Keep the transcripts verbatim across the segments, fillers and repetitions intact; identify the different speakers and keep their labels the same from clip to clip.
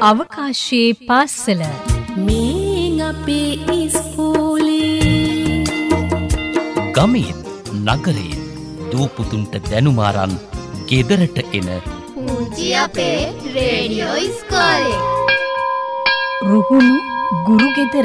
Speaker 1: අවකාශයේ පාසල
Speaker 2: මේ අපේ ඉස්කෝලේ
Speaker 3: ගමේ නගරේ දූපුතුන්ට දැනුමාරන් ගෙදරට එන
Speaker 4: පුංචි අපේ රේඩියෝ ඉස්කෝලේ
Speaker 1: රුහුණු ගුරු ගෙදර.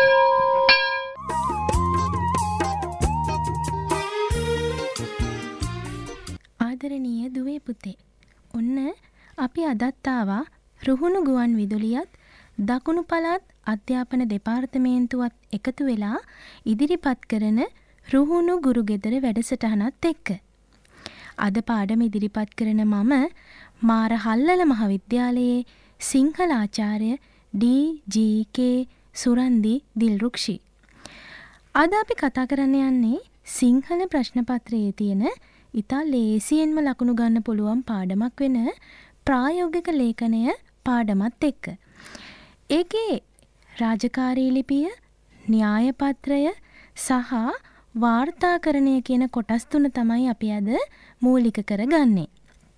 Speaker 5: ආදරණීය දුවේ පුතේ, ඔන්න අපි අදත් ආවා රුහුණු ගුවන් විදුලියත් දකුණු පළාත් අධ්‍යාපන දෙපාර්තමේන්තුවත් එකතු වෙලා ඉදිරිපත් කරන රුහුණු ගුරු ගෙදර වැඩසටහනත් එක්ක. අද පාඩම ඉදිරිපත් කරන මම මාරහල්ලල මහාවිද්‍යාලයේ සිංහල ආචාර්ය ඩී ජී කේ සුරන්දි දිල්රුක්ෂි. අද අපි කතා කරන්න යන්නේ සිංහල ප්‍රශ්න පත්‍රයේ තියෙන ඉතා ලේසියෙන්ම ලකුණු ගන්න පුළුවන් පාඩමක් වෙන ප්‍රායෝගික ලේඛනය පාඩමත් එක්ක. ඒකේ රාජකාරී ලිපිය, න්‍යාය පත්‍රය සහ වාර්තාකරණය කියන කොටස් තුන තමයි අපි අද මූලික කරගන්නේ.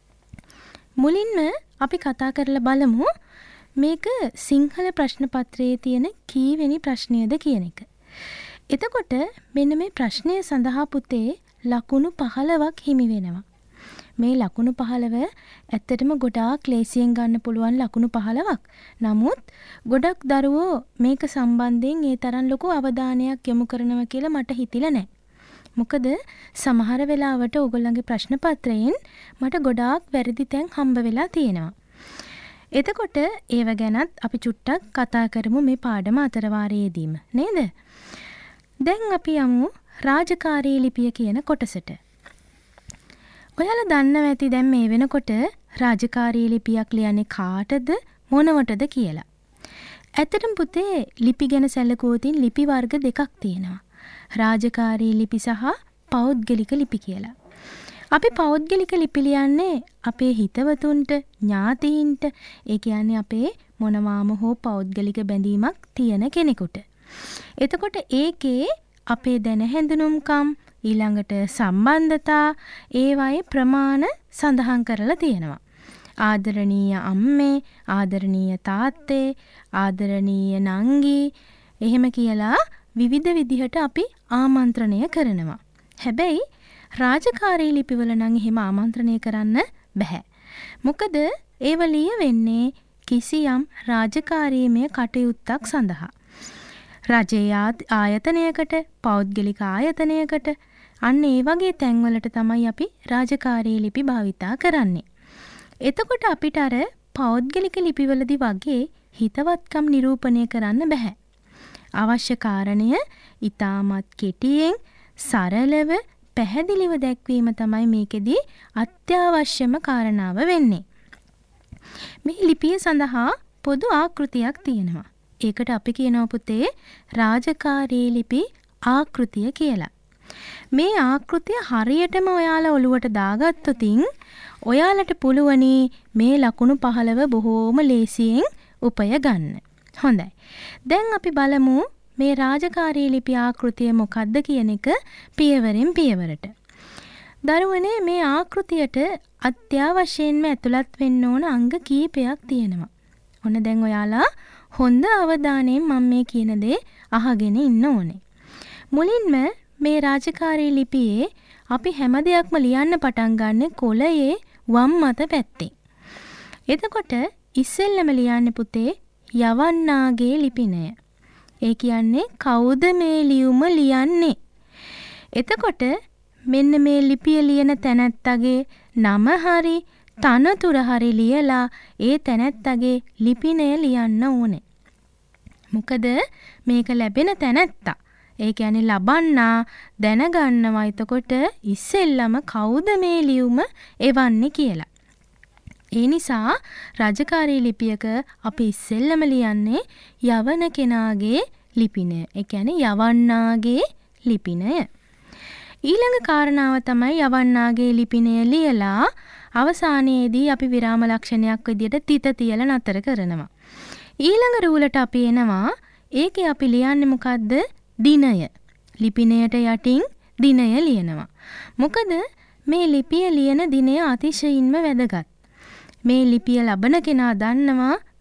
Speaker 5: මුලින්ම අපි කතා කරලා බලමු මේක සිංහල ප්‍රශ්න පත්‍රයේ තියෙන කීවෙනි ප්‍රශ්නයද කියන එක. එතකොට මෙන්න මේ ප්‍රශ්නය සඳහා පුතේ ලකුණු පහළොවක් හිමි වෙනවා. මේ ලකුණු පහළොව ඇත්තටම ගොඩාක් ලේසියෙන් ගන්න පුළුවන් ලකුණු පහළොවක්. නමුත් ගොඩක් දරුවෝ මේක සම්බන්ධයෙන් ඒ තරම් ලොකු අවධානයක් යොමු කරනවා කියලා මට හිතිලා නැහැ. මොකද සමහර වෙලාවට ඕගොල්ලන්ගේ ප්‍රශ්න පත්‍රයෙන් මට ගොඩාක් වැරදි තැන් හම්බ වෙලා තියෙනවා. එතකොට ඒව ගැනත් අපි චුට්ටක් කතා කරමු මේ පාඩම අතරවාරයේදීම නේද? දැන් අපි යමු රාජකාරී ලිපිය කියන කොටසට. ඔයාලා දන්නවා ඇති දැන් මේ වෙනකොට රාජකාරී ලිපියක් ලියන්නේ කාටද මොනවටද කියලා. ඇත්තටම පුතේ ලිපි ගැන සැලකුවොතින් ලිපි වර්ග දෙකක් තියෙනවා. රාජකාරී ලිපි සහ පෞද්ගලික ලිපි කියලා. අපි පෞද්ගලික ලිපි ලියන්නේ අපේ හිතවතුන්ට, ඥාතීන්ට, ඒ කියන්නේ අපේ මොනවාම හෝ පෞද්ගලික බැඳීමක් තියෙන කෙනෙකුට. එතකොට ඒකේ අපේ දැන හැඳුනුම්කම් ඊළඟට සම්බන්ධතා ඒවායේ ප්‍රමාණ සඳහන් කරලා තියෙනවා. ආදරණීය අම්මේ, ආදරණීය තාත්තේ, ආදරණීය නංගි එහෙම කියලා විවිධ විදිහට අපි ආමන්ත්‍රණය කරනවා. හැබැයි රාජකාරී ලිපිවල නම් එහෙම ආමන්ත්‍රණය කරන්න බෑ. මොකද ඒව ලියවෙන්නේ කිසියම් රාජකාරීමය කටයුත්තක් සඳහා. රජයේ ආයතනයකට, පෞද්ගලික ආයතනයකට, අන්න ඒ වගේ තැන්වලට තමයි අපි රාජකාරී ලිපි භාවිතා කරන්නේ. එතකොට අපිට අර පෞද්ගලික ලිපිවලදී වගේ හිතවත්කම් නිරූපණය කරන්න බෑ. අවශ්‍ය කාරණය ඊටමත් කෙටියෙන්, සරලව, පැහැදිලිව දැක්වීම තමයි මේකෙදී අත්‍යවශ්‍යම කාරණාව වෙන්නේ. මේ ලිපිය සඳහා පොදු ආකෘතියක් තියෙනවා. ඒකට අපි කියනවා පුතේ රාජකාරී ලිපි ආකෘතිය කියලා. මේ ආකෘතිය හරියටම ඔයාලා ඔළුවට දාගත්තොතින් ඔයාලට පුළුවනි මේ ලකුණු පහළොව බොහෝම ලේසියෙන් උපය ගන්න. හොඳයි. දැන් අපි බලමු මේ රාජකාරී ලිපි ආකෘතිය මොකක්ද කියන එක පියවරෙන් පියවරට. දරුවනේ මේ ආකෘතියට අත්‍යවශ්‍යයෙන්ම ඇතුළත් වෙන්න ඕන අංග කීපයක් තියෙනවා. ඔන්න දැන් ඔයාලා හොඳ අවධානයෙන් මම මේ කියන දේ අහගෙන ඉන්න ඕනේ. මුලින්ම මේ රාජකාරී ලිපියේ අපි හැම දෙයක්ම ලියන්න පටන් ගන්න කොළයේ වම් මත පැත්තේ. එතකොට ඉස්සෙල්ලම ලියන්නේ පුතේ යවන්නාගේ ලිපිනය. ඒ කියන්නේ කවුද මේ ලියුම ලියන්නේ? එතකොට මෙන්න මේ ලිපිය ලියන තැනැත්තගේ නම හරි තනතුර හරි ලියලා ඒ තැනැත්තගේ ලිපිනය ලියන්න ඕනේ. මොකද මේක ලැබෙන තැනැත්තා, ඒ කියන්නේ ලබන්නා දැනගන්නවා එතකොට ඉස්සෙල්ලම කවුද මේ ලියුම එවන්නේ කියලා. ඒ නිසා රාජකාරී ලිපියක අපි ඉස්සෙල්ලම ලියන්නේ යවන කෙනාගේ ලිපිනය. ඒ කියන්නේ යවන්නාගේ ලිපිනය. ඊළඟ කාරණාව තමයි යවන්නාගේ ලිපිනය ලියලා අවසානයේදී අපි විරාම ලක්ෂණයක් විදියට තිත තියලා නතර කරනවා. ඊළඟ රූලට අපි එනවා. ඒකේ අපි ලියන්නේ මොකද්ද? දිනය. ලිපිනයට යටින් දිනය ලියනවා. මොකද මේ ලිපිය ලියන දිනය අතිශයින්ම වැදගත්. මේ ලිපිය ලබන කෙනා දන්නවා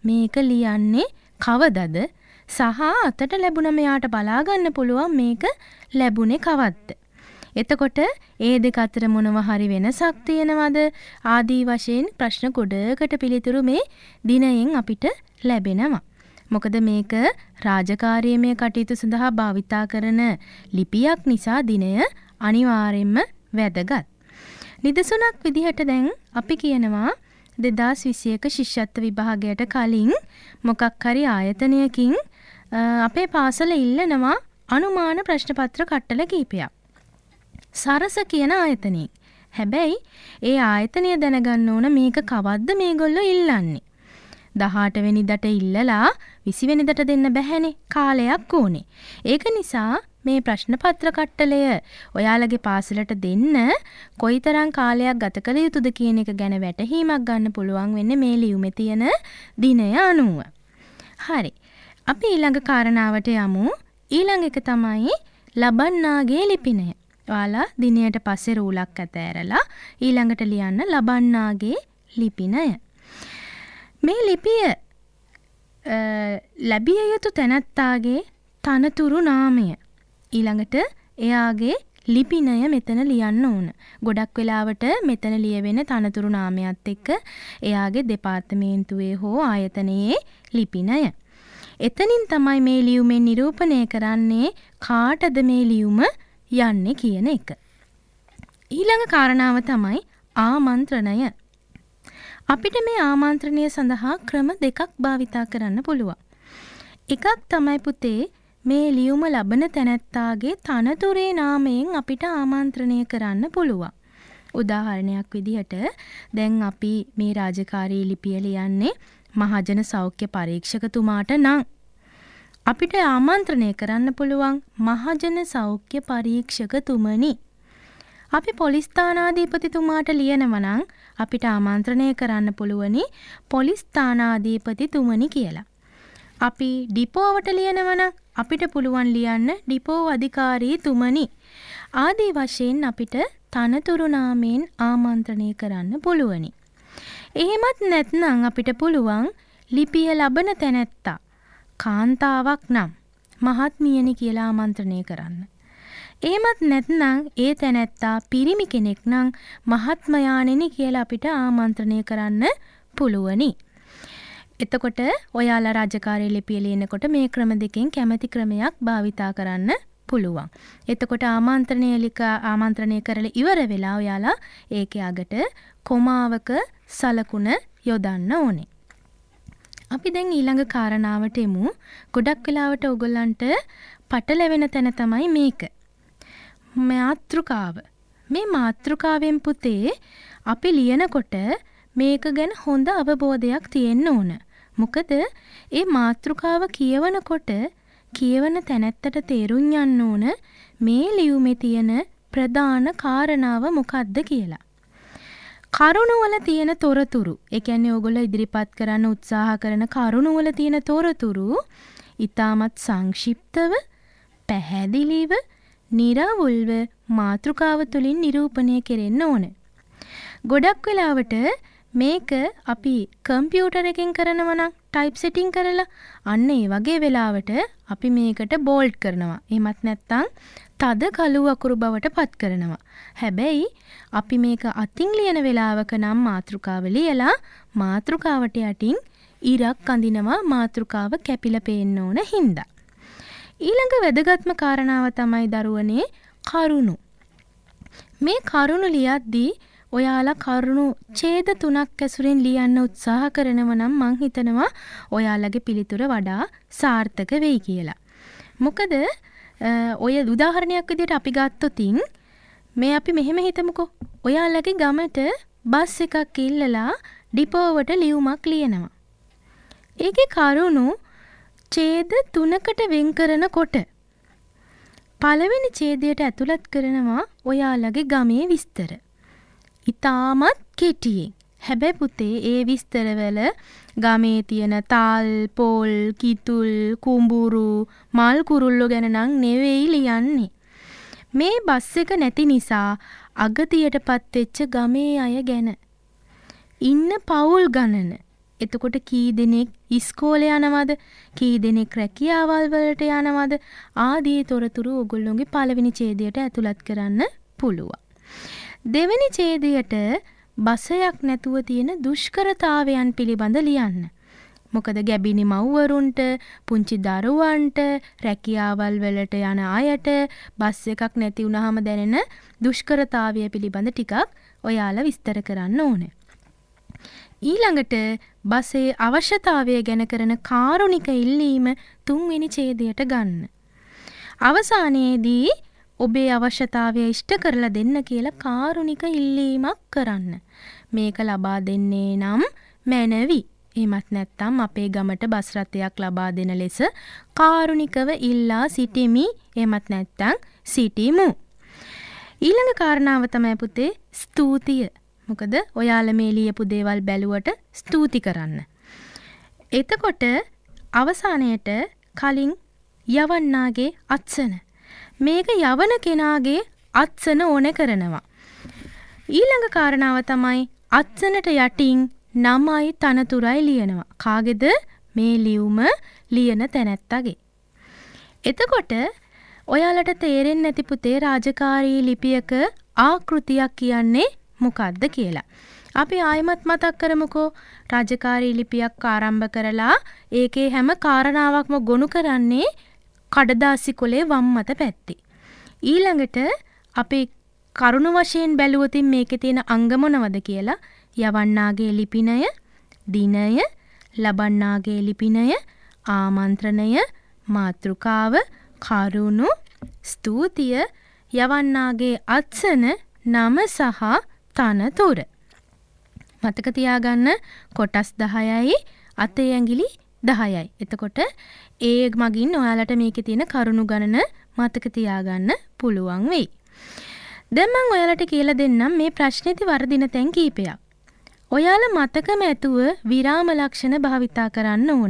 Speaker 5: මේක ලියන්නේ කවදද සහ අතට ලැබුණ මෙයාට බලා ගන්න පුළුවන් මේක ලැබුණේ කවද්ද. එතකොට ඒ දෙක අතර මොනවා හරි වෙනසක් තියෙනවද ආදී වශයෙන් ප්‍රශ්න ගොඩකට පිළිතුරු මේ දිනයෙන් අපිට ලැබෙනවා. මොකද මේක රාජකාරීමය කටයුතු සඳහා භාවිතා කරන ලිපියක් නිසා දිනය අනිවාර්යෙන්ම වැදගත්. නිදසුනක් විදිහට දැන් අපි කියනවා දෙදාස් විසියක ශිෂ්‍යත්ව විභාගයට කලින් මොකක් හරි ආයතනයකින් අපේ පාසල ඉල්ලනවා අනුමාන ප්‍රශ්න පත්‍ර කට්ටල කීපයක්. සරස කියන ආයතනයෙන්. හැබැයි ඒ ආයතනය දැනගන්න ඕන මේක කවද්ද මේගොල්ලෝ ඉල්ලන්නේ. දහඅට වෙනිදාට ඉල්ලලා විසි වෙනිදාට දෙන්න බැහැනේ. කාලයක් ඕනේ. ඒක නිසා මේ ප්‍රශ්න පත්‍ර කට්ටලය ඔයාලගේ පාසලට දෙන්න කොයිතරම් කාලයක් ගත කළ යුතුද කියන එක ගැන වැටහීමක් ගන්න පුළුවන් වෙන්නේ මේ ලියුමේ තියෙන දිනය අනුව. හරි. අපි ඊළඟ කාරණාවට යමු. ඊළඟ එක තමයි ලබන්නාගේ ලිපිනය. ඔයාලා දිනයට පස්සේ රූලක් ඇතෑරලා ඊළඟට ලියන්න ලබන්නාගේ ලිපිනය. මේ ලිපිය ලැබිය යුතු තැනැත්තාගේ තනතුරු නාමය. ඊළඟට එයාගේ ලිපිනය මෙතන ලියන්න ඕන. ගොඩක් වෙලාවට මෙතන ලියවෙන තනතුරු නාමයත් එක්ක එයාගේ දෙපාර්තමේන්තුවේ හෝ ආයතනයේ ලිපිනය. එතනින් තමයි මේ ලියුමෙන් නිරූපණය කරන්නේ කාටද මේ ලියුම යන්නේ කියන එක. ඊළඟ කාරණාව තමයි ආමන්ත්‍රණය. අපිට මේ ආමන්ත්‍රණය සඳහා ක්‍රම දෙකක් භාවිතා කරන්න පුළුවන්. එකක් තමයි පුතේ මේ ලියුම ලබන තැනැත්තාගේ තනතුරේ නාමයෙන් අපිට ආමන්ත්‍රණය කරන්න පුළුවන්. උදාහරණයක් විදිහට දැන් අපි මේ රාජකාරී ලිපිය ලියන්නේ මහජන සෞඛ්‍ය පරීක්ෂකතුමාට නම් අපිට ආමන්ත්‍රණය කරන්න පුළුවන් මහජන සෞඛ්‍ය පරීක්ෂකතුමනි. අපි පොලිස් ස්ථානාධිපතිතුමාට ලියනවා නම් අපිට ආමන්ත්‍රණය කරන්න පුළුවනි පොලිස් ස්ථානාධිපතිතුමනි කියලා. අපි ඩිපෝවට ලියනවා නම් අපිට පුළුවන් ලියන්න ඩිපෝ අධිකාරීතුමනි. ආදී වශයෙන් අපිට තනතුරු නාමයෙන් ආමන්ත්‍රණය කරන්න පුළුවනි. එහෙමත් නැත්නම් අපිට පුළුවන් ලිපිය ලබන තැනැත්තා කාන්තාවක් නම් මහත්මියනි කියලා ආමන්ත්‍රණය කරන්න. එහෙමත් නැත්නම් ඒ තැනැත්තා පිරිමි කෙනෙක් නම් මහත්මයාණෙනි කියලා අපිට ආමන්ත්‍රණය කරන්න පුළුවනි. එතකොට ඔයාලා රාජකාරී ලිපිය ලියනකොට මේ ක්‍රම දෙකෙන් කැමති ක්‍රමයක් භාවිතා කරන්න පුළුවන්. එතකොට ආමන්ත්‍රණය ලික ආමන්ත්‍රණය කරලා ඉවර වෙලා ඔයාලා ඒකේ අගට කොමාවක සලකුණ යොදන්න ඕනේ. අපි දැන් ඊළඟ කාරණාවට එමු. ගොඩක් වෙලාවට ඔයගොල්ලන්ට පටලැවෙන තැන තමයි මේක. මාතෘකාව. මේ මාතෘකාවෙන් පුතේ අපි ලියනකොට මේක ගැන හොඳ අවබෝධයක් තියෙන්න ඕන. මොකද ඒ මාතෘකාව කියවනකොට කියවන තැනැත්තට තේරුම් යන්න ඕන මේ ලියුමේ තියෙන ප්‍රධාන කාරණාව මොකක්ද කියලා. කරුණු වල තියෙන තොරතුරු, ඒ කියන්නේ ඔයගොල්ලෝ ඉදිරිපත් කරන්න උත්සාහ කරන කරුණු වල තියෙන තොරතුරු ඊටමත් සංක්ෂිප්තව, පැහැදිලිව, නිරවුල්ව මාතෘකාව තුලින් නිරූපණය කෙරෙන්න ඕන. ගොඩක් වෙලාවට මේක අපි කම්පියුටර් එකෙන් කරනවා නම් ටයිප් සෙටින් කරලා අන්න ඒ වගේ වෙලාවට අපි මේකට බෝල්ඩ් කරනවා. එහෙමත් නැත්නම් තද කළු අකුරු බවට පත් කරනවා. හැබැයි අපි මේක අතින් ලියන වෙලාවක නම් මාතෘකාව ලියලා මාතෘකාවට යටින් ඉරක් අඳිනවා මාතෘකාව කැපිලා පේන්න ඕන හින්දා. ඊළඟ වැදගත්ම කාරණාව තමයි දරුවනේ කරුණු. මේ කරුණු ලියද්දී ඔයාලා කරුණු ඡේද තුනක් ඇසුරෙන් ලියන්න උත්සාහ කරනව නම් මං හිතනවා ඔයාලගේ පිළිතුර වඩා සාර්ථක වෙයි කියලා. මොකද ඔය උදාහරණයක් විදිහට අපි ගත්තොතින් මේ අපි මෙහෙම හිතමුකෝ. ඔයාලගේ ගමට බස් එකක් ඉල්ලලා ඩිපෝවට ලියුමක් ලියනවා. ඒකේ කරුණු ඡේද තුනකට වෙන් කරනකොට පළවෙනි ඡේදයට ඇතුළත් කරනවා ඔයාලගේ ගමේ විස්තර. ඉතාමත් කෙටියෙන්. හැබැයි පුතේ ඒ විස්තරවල ගමේ තියෙන තල්, පොල්, කිතුල්, කුඹුරු, මල් කුරුල්ලෝ ගැන නම් නෙවෙයි ලියන්නේ. මේ බස් එක නැති නිසා අගතියටපත් වෙච්ච ගමේ අය ගැන. ඉන්න පවුල් ගණන. එතකොට කී දෙනෙක් ඉස්කෝලේ යනවද? කී දෙනෙක් රැකියාවල් වලට යනවද? ආදී තොරතුරු ඔයගොල්ලෝගේ පළවෙනි ඡේදයට ඇතුළත් කරන්න පුළුවන්. දෙවෙනි ඡේදයට බසයක් නැතුව තියෙන දුෂ්කරතාවයන් පිළිබඳ ලියන්න. මොකද ගැබිනි මව්වරුන්ට, පුංචි දරුවන්ට, රැකියාවල් වලට යන අයට බස් එකක් නැති වුනහම දැනෙන දුෂ්කරතාවය පිළිබඳ ටිකක් ඔයාලා විස්තර කරන්න ඕනේ. ඊළඟට බසේ අවශ්‍යතාවය ගැන කරන කාරුණික ඉල්ලීම තුන්වෙනි ඡේදයට ගන්න. අවසානයේදී ඔබේ අවශ්‍යතාවය ඉෂ්ට කරලා දෙන්න කියලා කාරුණික ඉල්ලීමක් කරන්න. මේක ලබා දෙන්නේ නම් මැනවි. එහෙමත් නැත්නම් අපේ ගමට බස් රථයක් ලබා දෙන ලෙස කාරුණිකව ඉල්ලා සිටිමි. එහෙමත් නැත්නම් සිටිමු. ඊළඟ කාරණාව තමයි පුතේ ස්තුතිය. මොකද ඔයාලා මේ ලියපු දේවල් බැලුවට ස්තුති කරන්න. එතකොට අවසානයේට කලින් යවන්නාගේ අත්සන මේක යවන කෙනාගේ අත්සන ඕනේ කරනවා. ඊළඟ කාරණාව තමයි අත්සනට යටින් නමයි තනතුරයි ලියනවා. කාගේද? මේ ලියුම ලියන තැනැත්තගේ. එතකොට ඔයාලට තේරෙන්නේ නැති පුතේ රාජකාරී ලිපියක ආකෘතියක් කියන්නේ මොකක්ද කියලා. අපි ආයමත් මතක් කරමුකෝ. රාජකාරී ලිපියක් ආරම්භ කරලා ඒකේ හැම කාරණාවක්ම ගොනු කරන්නේ කඩදාසි කොලේ වම් මත පැත්තේ. ඊළඟට අපි කරුණු වශයෙන් බැලුවොත් මේකේ තියෙන අංග මොනවද කියලා යවන්නාගේ ලිපිනය, දිනය, ලබන්නාගේ ලිපිනය, ආමන්ත්‍රණය, මාතෘකාව, කරුණු, ස්තුතිය, යවන්නාගේ අත්සන, නම සහ තනතුර. මතක තියාගන්න කොටස් දහයයි අතේ ඇඟිලි දහයයි. එතකොට ඒ මගින් ඔයාලට මේකේ තියෙන කරුණු ගණන මතක තියාගන්න පුළුවන් වෙයි. දැන් මම ඔයාලට කියලා දෙන්නම් මේ ප්‍රශ්නේති වර්ධින තැන් කීපයක්. ඔයාලා මතකම ඇතුව විරාම ලක්ෂණ භාවිතා කරන්න ඕන.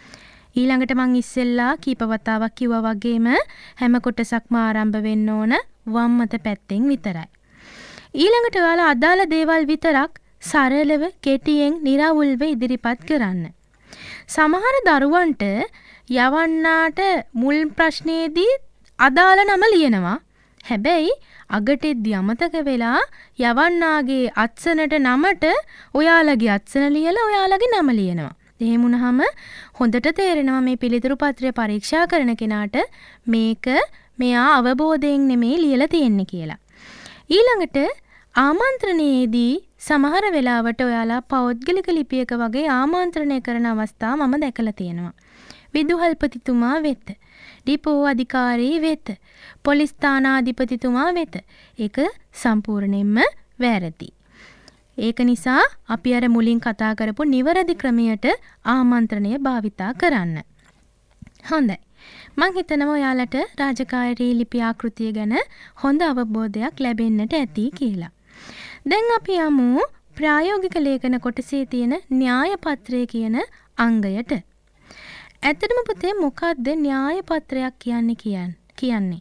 Speaker 5: ඊළඟට මං ඉස්සෙල්ලා කීප වතාවක් කිව්වා වගේම හැම කොටසක්ම ආරම්භ වෙන්න ඕන වම් මත පැත්තෙන් විතරයි. ඊළඟට ඔයාලා අදාළ දේවල් විතරක් සරලව කෙටියෙන් නිරවුල්ව ඉදිරිපත් කරන්න. සමහර දරුවන්ට යවන්නාට මුල් ප්‍රශ්නයේදී අදාළ නම ලියනවා. හැබැයි අගටෙද්දී අමතක වෙලා යවන්නාගේ අත්සනට නමට ඔයාලගේ අත්සන ලියලා ඔයාලගේ නම ලියනවා. එහෙම වුණාම හොඳට තේරෙනවා මේ පිළිතුරු පත්‍රය පරීක්ෂා කරන කෙනාට මේක මෙයා අවබෝධයෙන් නෙමෙයි ලියලා තියෙන්නේ කියලා. ඊළඟට ආමන්ත්‍රණයේදී සමහර වෙලාවට ඔයාලා පෞද්ගලික ලිපියක වගේ ආමන්ත්‍රණය කරන අවස්ථා මම දැකලා තියෙනවා. විදුහල්පතිතුමා වෙත, ඩිපෝ අධිකාරී වෙත, පොලිස් ස්ථානාධිපතිතුමා වෙත. ඒක සම්පූර්ණයෙන්ම වැරදි. ඒක නිසා අපි අර මුලින් කතා කරපු නිවැරදි ක්‍රමයට ආමන්ත්‍රණය භාවිතා කරන්න. හොඳයි. මං හිතනවා ඔයාලට රාජකාරී ලිපි ආකෘතිය ගැන හොඳ අවබෝධයක් ලැබෙන්නට ඇති කියලා. දැන් අපි යමු ප්‍රායෝගික ලේඛන කොටසේ තියෙන න්‍යාය පත්‍රය කියන අංගයට. ඇත්තටම පුතේ මොකක්ද න්‍යාය පත්‍රයක් කියන්නේ කියන්නේ?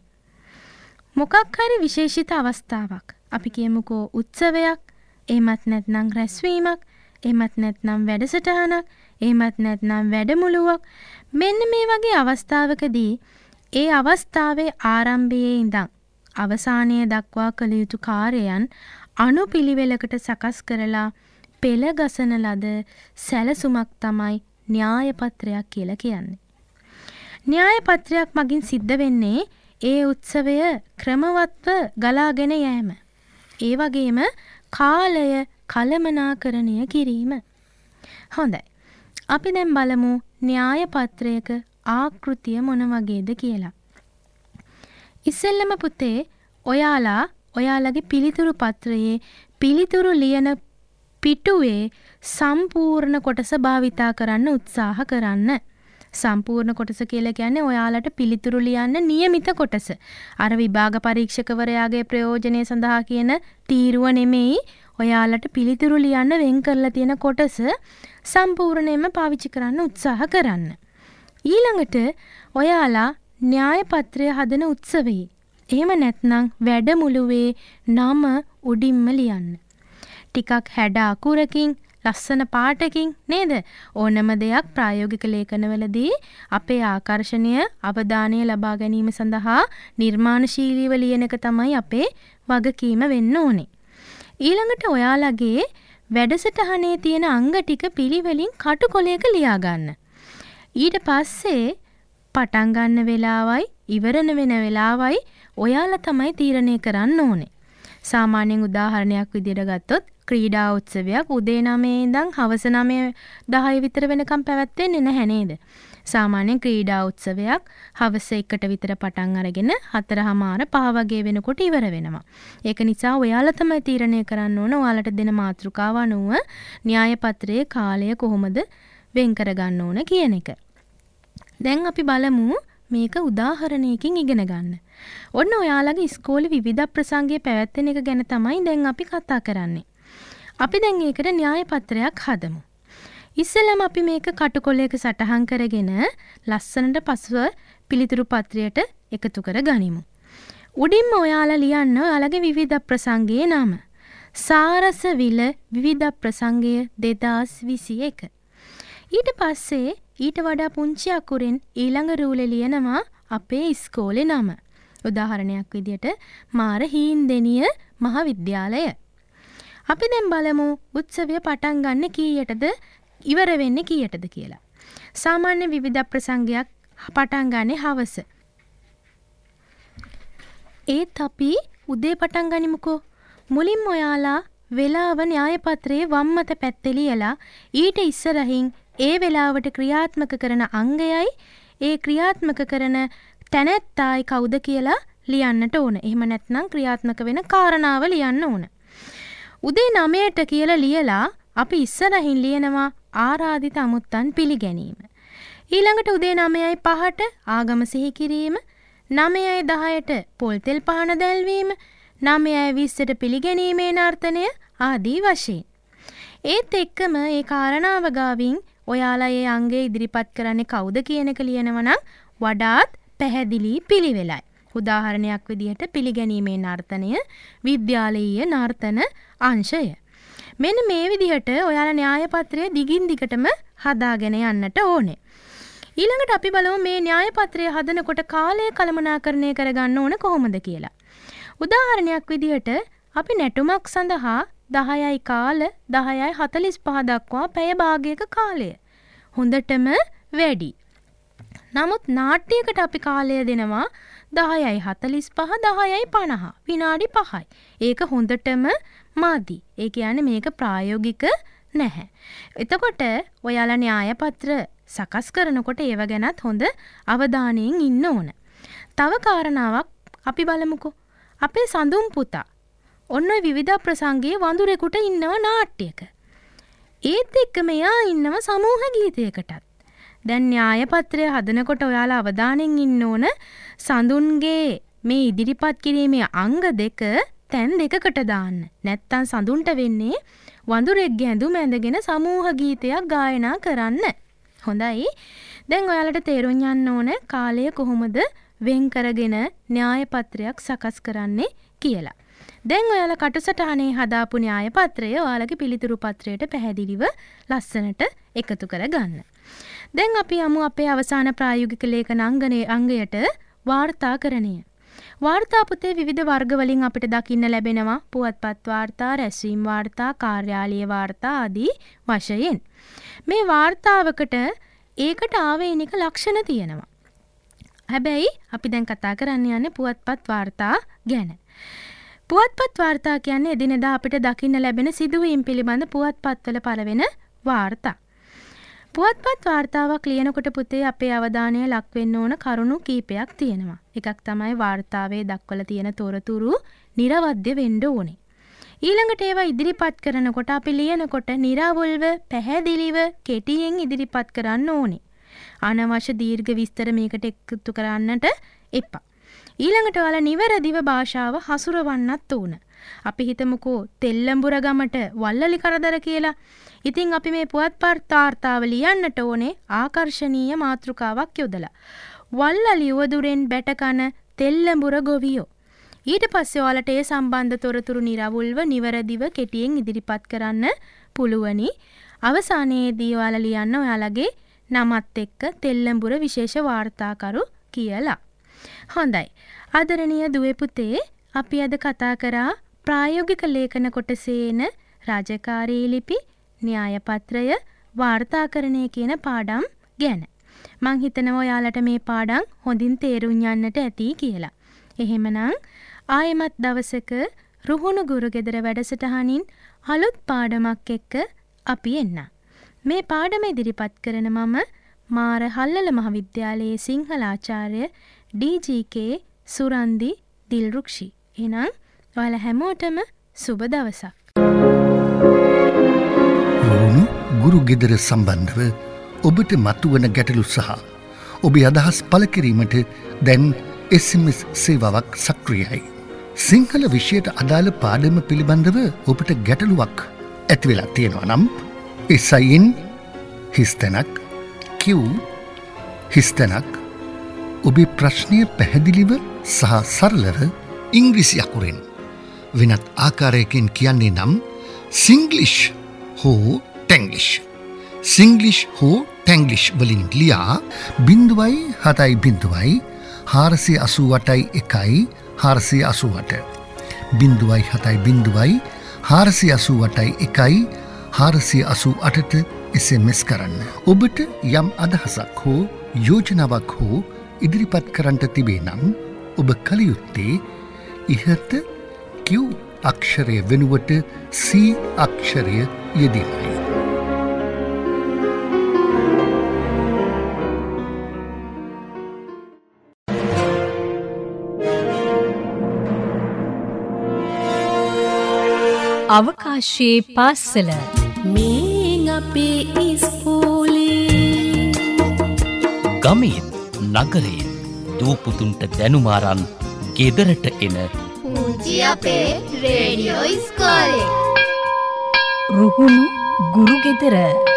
Speaker 5: මොකක් හරි විශේෂිත අවස්ථාවක්. අපි කියමුකෝ උත්සවයක්, එහෙමත් නැත්නම් රැස්වීමක්, එහෙමත් නැත්නම් වැඩසටහනක්, එහෙමත් නැත්නම් වැඩමුළුවක්. මෙන්න මේ වගේ අවස්ථාවකදී ඒ අවස්ථාවේ ආරම්භයේ ඉඳන් අවසානය දක්වා කළ යුතු කාර්යයන් අනුපිළිවෙලකට සකස් කරලා පෙළ ගසන ලද සැලසුමක් තමයි න්‍යාය පත්‍රයක් කියලා කියන්නේ. න්‍යාය පත්‍රයක් මගින් සිද්ධ වෙන්නේ ඒ උත්සවය ක්‍රමවත්ව ගලාගෙන යෑම. ඒ වගේම කාලය කළමනාකරණය කිරීම. හොඳයි. අපි දැන් බලමු න්‍යාය පත්‍රයක ආකෘතිය මොන වගේද කියලා. ඉස්සෙල්ලම පුතේ ඔයාලා ඔයාලගේ පිළිතුරු පත්‍රයේ පිළිතුරු ලියන පිටුවේ සම්පූර්ණ කොටස භාවිතා කරන්න උත්සාහ කරන්න. සම්පූර්ණ කොටස කියලා කියන්නේ ඔයාලට පිළිතුරු ලියන්න નિયમિત කොටස. අර විභාග පරීක්ෂකවරයාගේ ප්‍රයෝජනය සඳහා කියන තීරුව නෙමෙයි ඔයාලට පිළිතුරු ලියන්න වෙන් කරලා තියෙන කොටස සම්පූර්ණයෙන්ම පාවිච්චි කරන්න උත්සාහ කරන්න. ඊළඟට ඔයාලා න්‍යාය පත්‍රය හදන උත්සවයේ එහෙම නැත්නම් වැඩමුළුවේ නම උඩින්ම ලියන්න. ටිකක් හැඩ අකුරකින් ලස්සන පාටකින් නේද? ඕනම දෙයක් ප්‍රායෝගික ලේඛනවලදී අපේ ආකර්ෂණය අවධානය ලබා ගැනීම සඳහා නිර්මාණශීලීව ලියන එක තමයි අපේ වගකීම වෙන්න ඕනේ. ඊළඟට ඔයාලගේ වැඩසටහනේ තියෙන අංග ටික පිළිවෙලින් කටුකොලයක ලියා ගන්න. ඊට පස්සේ පටන් ගන්න වෙලාවයි ඉවරන වෙන වෙලාවයි ඔයාලා තමයි තීරණය කරන්න ඕනේ. සාමාන්‍යයෙන් උදාහරණයක් විදිහට ගත්තොත් ක්‍රීඩා උත්සවයක් උදේ නවයේ ඉඳන් හවස නවය දහය විතර වෙනකම් පැවැත්වෙන්නේ නැහැ නේද? සාමාන්‍යයෙන් ක්‍රීඩා උත්සවයක් හවස එකට විතර පටන් අරගෙන හතරමාර පහ වගේ වෙනකොට ඉවර වෙනවා. ඒක නිසා ඔයාලා තමයි තීරණය කරන්න ඕන ඔයාලට දෙන මාතෘකාව අනුව න්‍යාය පත්‍රයේ කාලය කොහොමද වෙන් කරගන්න ඕන කියන එක. දැන් අපි බලමු මේක උදාහරණයකින් ඉගෙන ගන්න. ඔන්න ඔයාලගේ ඉස්කෝලේ විවිධ ප්‍රසංගයේ පැවැත්වෙන එක ගැන තමයි දැන් අපි කතා කරන්නේ. අපි දැන් ඒකට න්‍යාය පත්‍රයක් හදමු. ඉස්සෙල්ලාම අපි මේක කටුකොලයක සටහන් කරගෙන ලස්සනට පසුව පිළිතුරු පත්‍රයට එකතු කර ගනිමු. උඩින්ම ඔයාලා ලියන්න ඔයාලගේ විවිධ ප්‍රසංගයේ නම. සාරසවිල විවිධ ප්‍රසංගය දෙදාස් විසි එක. ඊට පස්සේ ඊට වඩා පුංචි අකුරෙන් ඊළඟ රූලේ ලියනවා අපේ ඉස්කෝලේ නම. උදාහරණයක් විදියට මාර හීන්දෙනිය මහාවිද්‍යාලය. අපි දැන් බලමු උත්සවය පටන් ගන්න කීයටද ඉවර වෙන්නේ කීයටද කියලා. සාමාන්‍ය විවිධ ප්‍රසංගයක් පටන් ගන්නේ හවස. ඒත් අපි උදේ පටන් ගනිමුකෝ. මුලින්ම ඔයාලා වෙලාව න්‍යාය පත්‍රයේ වම් අත පැත්තේ ලියලා ඊට ඉස්සරහින් ඒ වෙලාවට ක්‍රියාත්මක කරන අංගයයි ඒ ක්‍රියාත්මක කරන තැනැත්තායි කවුද කියලා ලියන්නට ඕන. එහෙම නැත්නම් ක්‍රියාත්මක වෙන කාරණාව ලියන්න ඕන. උදේ නවයට කියලා ලියලා අපි ඉස්සරහින් ලියනවා ආරාධිත අමුත්තන් පිළිගැනීම. ඊළඟට උදේ නවයයි පහට ආගම සිහි කිරීම, නවයයි දහයට පොල් තෙල් පහන දැල්වීම, නවයයි විස්සට පිළිගැනීමේ නර්තනය ආදී වශයෙන්. ඒත් එක්කම ඒ කාරණාව ගාවින් ඔයාලා ඒ අංගය ඉදිරිපත් කරන්නේ කවුද කියන එක ලියනවා නම් වඩාත් පැහැදිලි පිළිවෙලයි. උදාහරණයක් විදිහට පිළිගැනීමේ නර්තනය විද්‍යාලීය නර්තන අංශය. මෙන්න මේ විදිහට ඔයාලා න්‍යාය පත්‍රය දිගින් දිගටම හදාගෙන යන්නට ඕනේ. ඊළඟට අපි බලමු මේ න්‍යාය පත්‍රය හදනකොට කාලය කළමනාකරණය කරගන්න ඕන කොහොමද කියලා. උදාහරණයක් විදිහට අපි නැටුමක් සඳහා දහයයි කාල දහයයි හතලිස් පහ දක්වා පැය භාගයක කාලය. හොඳටම වැඩි. නමුත් නාට්‍යයකට අපි කාලය දෙනවා දහයයි හතලිස් පහ දහයයි පනහ විනාඩි පහයි. ඒක හොඳටම මදි. ඒ කියන්නේ මේක ප්‍රායෝගික නැහැ. එතකොට ඔයාලා න්‍යාය පත්‍ර සකස් කරනකොට ඒව ගැනත් හොඳ අවධානයෙන් ඉන්න ඕන. තව කාරණාවක් අපි බලමුකෝ. අපේ සඳුන් පුතා ඔන්න ඔය විවිධ ප්‍රසංගයේ වඳුරෙකුට ඉන්නව නාට්‍යයක. ඒත් එක්ක මෙයා ඉන්නව සමූහ ගීතයකටත්. දැන් න්‍යාය පත්‍රය හදනකොට ඔයාලා අවධානයෙන් ඉන්න ඕන සඳුන්ගේ මේ ඉදිරිපත් කිරීමේ අංග දෙක තැන් දෙකකට දාන්න. නැත්තම් සඳුන්ට වෙන්නේ වඳුරෙක්ගේ ඇඳුම ඇඳගෙන සමූහ ගීතයක් ගායනා කරන්න. හොඳයි. දැන් ඔයාලට තේරුම් යන්න ඕන කාලය කොහොමද වෙන් කරගෙන න්‍යාය පත්‍රයක් සකස් කරන්නේ කියලා. දැන් ඔයාලා කටුසටහනේ හදාපු න්‍යාය පත්‍රය ඔයාලගේ පිළිතුරු පත්‍රයට පැහැදිලිව ලස්සනට එකතු කරගන්න. දැන් අපි යමු අපේ අවසාන ප්‍රායෝගික ලේඛන අංගනේ අංගයට වාර්තාකරණය. වාර්තා පුතේ විවිධ වර්ග වලින් අපිට දකින්න ලැබෙනවා. පුවත්පත් වාර්තා, රැස්වීම් වාර්තා, කාර්යාලීය වාර්තා ආදී වශයෙන්. මේ වාර්තාවකට ඒකට ආවේනික ලක්ෂණ තියෙනවා. හැබැයි අපි දැන් කතා කරන්න යන්නේ පුවත්පත් වාර්තා ගැන. පුවත්පත් වාර්තා කියන්නේ එදිනෙදා අපිට දකින්න ලැබෙන සිදුවීම් පිළිබඳ පුවත්පත්වල පළවෙන වාර්තා. පුවත්පත් වාර්තාවක් ලියනකොට පුතේ අපේ අවධානය ලක් වෙන්න ඕන කරුණු කීපයක් තියෙනවා. එකක් තමයි වාර්තාවේ දක්වලා තියෙන තොරතුරු නිර්වද්‍ය වෙන්න ඕනේ. ඊළඟට ඒවා ඉදිරිපත් කරනකොට අපි ලියනකොට නිර්වුල්ව, පැහැදිලිව, කෙටියෙන් ඉදිරිපත් කරන්න ඕනේ. අනවශ්‍ය දීර්ඝ විස්තර මේකට එකතු කරන්නට එපා. ඊළඟට ඔයාලා නිවැරදිව භාෂාව හසුරවන්නත් ඕන. අපි හිතමුකෝ තෙල්ලඹුර ගමට වල්ලලි කරදර කියලා. ඉතින් අපි මේ පුවත්පත් වාර්තාව ලියන්නට ඕනේ ආකර්ශනීය මාතෘකාවක් යොදලා. වල්ලලි උවදුරෙන් බැටකන තෙල්ලඹුර ගොවියෝ. ඊට පස්සේ ඔයාලට ඒ සම්බන්ධ තොරතුරු නිරවුල්ව නිවැරදිව කෙටියෙන් ඉදිරිපත් කරන්න පුළුවනි. අවසානයේදී ඔයාලා ලියන්න ඔයාලගේ නමත් එක්ක තෙල්ලඹුර විශේෂ වාර්තාකරු කියලා. හොඳයි. ආදරණීය දුවේ පුතේ, අපි අද කතා කරා ප්‍රායෝගික ලේඛන කොටසේන රාජකාරී ලිපි, න්‍යාය පත්‍රය, වාර්තාකරණය කියන පාඩම් ගැන. මං හිතනවා ඔයාලට මේ පාඩම් හොඳින් තේරුම් යන්නට ඇති කියලා. එහෙමනම් ආයෙමත් දවසක රුහුණු ගුරු ගෙදර වැඩසටහනින් අලුත් පාඩමක් එක්ක අපි එන්න. මේ පාඩම ඉදිරිපත් කරන මම මාර හල්ලල මහවිද්‍යාලයේ සිංහල ආචාර්ය ඩී ජී කේ සුරන්දි දිල්රුක්ෂි. එහෙනම් ඔයාලා හැමෝටම සුබ දවසක්.
Speaker 6: රුහුණු ගුරු ගෙදර සම්බන්ධව ඔබට මතුවන ගැටලු සහ ඔබේ අදහස් පළ කිරීමට දැන් එස් එම් එස් සේවාවක් සක්‍රියයි. සිංහල විෂයට අදාළ පාඩම පිළිබඳව ඔබට ගැටලුවක් ඇති වෙලා තියෙනවා නම් එස් අයි එන් හිස්තැනක් Q හිස්තැනක් ඔබේ ප්‍රශ්නය පැහැදිලිව සහ සරලව ඉංග්‍රීසි අකුරෙන් වෙනත් ආකාරයකින් කියන්නේ නම් සිංග්ලිෂ් හෝ ටැංග්ලිෂ් සිංග්ලිෂ් හෝ ටැංග්ලිෂ් වලින් ලියා බිංදුවයි හතයි බිංදුවයි හාරසිය අසූ අටයි එකයි හාරසිය අසූ අට බිංදුවයි හතයි බිංදුවයි හාරසිය අසූ අටයි එකයි හාරසිය අසූ අටට එස් එම් එස් කරන්න. ඔබට යම් අදහසක් හෝ යෝජනාවක් හෝ ඉදිරිපත් කරන්නට තිබේ නම් ඔබ කළ යුත්තේ ඉහත Q අක්ෂරය වෙනුවට C අක්ෂරය යෙදීමයි.
Speaker 1: අවකාශයේ පාසල
Speaker 2: මේ අපේ ඉස්කෝලේ
Speaker 3: ගමේත් නගරයේ දූපුතුන්ට දැනුමාරන් ගෙදරට එන
Speaker 4: පුංචි අපේ රේඩියෝ ඉස්කෝලේ.
Speaker 1: රුහුණු ගුරු ගෙදර.